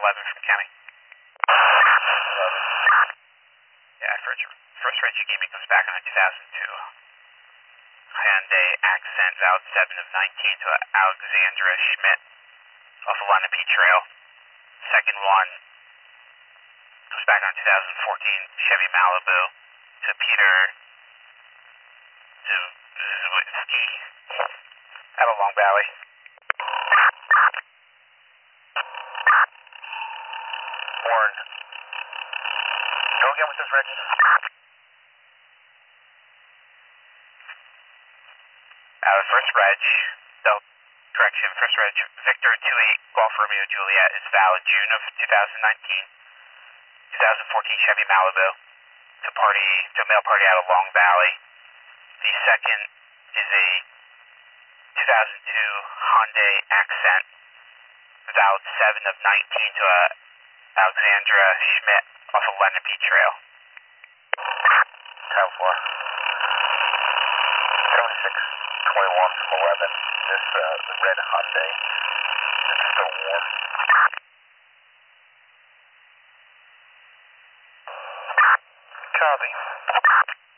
11 from County. Yeah, first reg you gave me comes back on a 2002 Hyundai Accent, valid 7 of 19 to Alexandra Schmidt off of Lenape Trail. Second one comes back on 2014 Chevy Malibu to Peter Zwitzky out of Long Valley. Warren. Go again with this reg. First reg, first reg, Victor 28 Golf Romeo Juliet is valid June of 2019. 2014 Chevy Malibu to a male party out of Long Valley. The second is a 2002 Hyundai Accent, valid 7 of 19 to Alexandra Schmidt off of Lenape Trail. Time for 7621 from 11. This the red Hyundai. It's still warm. Copy.